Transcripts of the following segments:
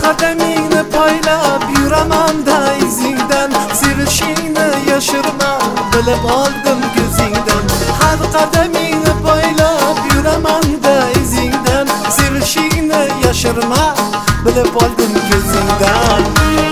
qadamingni poylab yuraman-da izingdan, sevishingni yashirma, bilib oldim ko'zingdan. Har qadamingni poylab yuraman-da izingdan, sevishingni yashirma, bilib oldim ko'zingdan.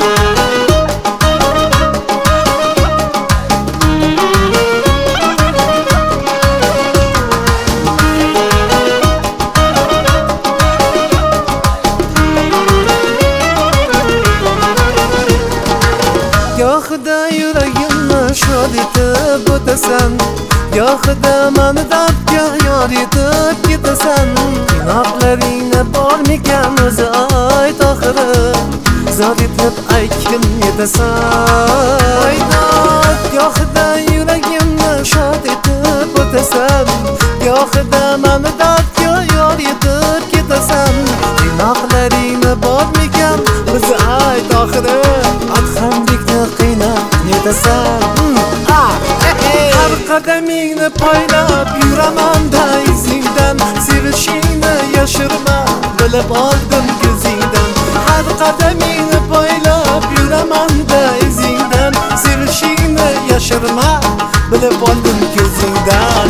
Gohida yuragimni shod etib o'tasan, gohida meni dardga yor etib ketasan. Gunohlaringni bormikan o'zi ayt oxiri, zor etib aytgin yetasan. Gohida yuragimni shod etib o'tasan, gohida meni dardga yor etib ketasan. Gunohlaringni bormikan o'zi ayt oxiri, adhamlikni qiynab yetasan. Har qadamingni poylab yuraman-da izingdan, sevishingni yashirma, bilib oldim ko'zingdan. Har qadamingni poylab yuraman-da izingdan, sevishingni yashirma, bilib oldim ko'zingdan.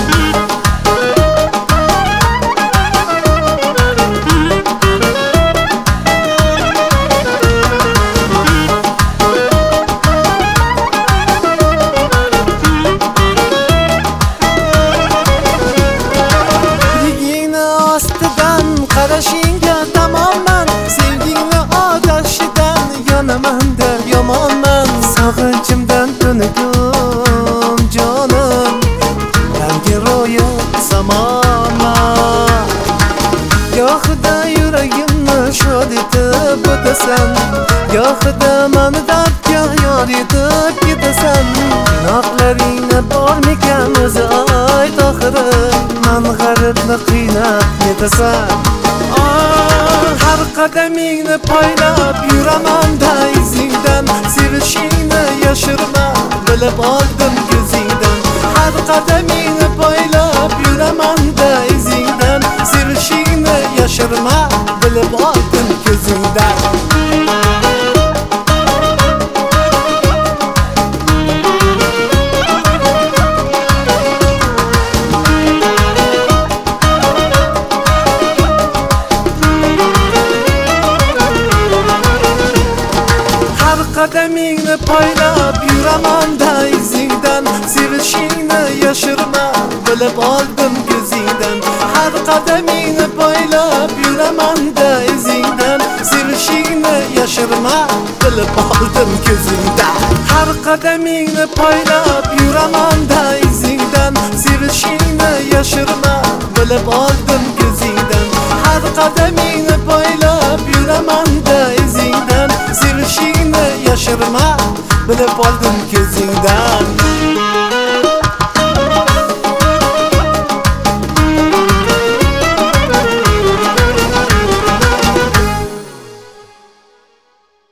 Qarashingga tamoman, sevgingni odashidan yonaman-da yomonman. Sog'inchimdan to'nigum jonim, rangi ro'yib samonman. Gohida yuragimni shod etib o'tasan, gohida meni dardga yor etib ketasan. Gunohlaringni bormikan o'zi ayt oxiri, men g'aribni qiynab yetasan. Har qadamingni poylab yuraman-da izingdan, sevishingni yashirma, bilib oldim ko'zingdan. Har qadamingni poylab yuraman-da izingdan, sevishingni yashirma, bilib oldim ko'zingdan. Qadamingni poylab yuraman-da izingdan, sevishingni yashirma, bilib oldim ko'zingdan. Har qadamingni poylab yuraman-da izingdan, sevishingni yashirma, bilib oldim ko'zingdan. Har qadamingni poylab yuraman-da izingdan, sevishingni yashirma, bilib oldim ko'zingdan. Har qadamingni poylab yuraman-da izingdan, sevishingni yashirma, bilib oldim ko'zingdan.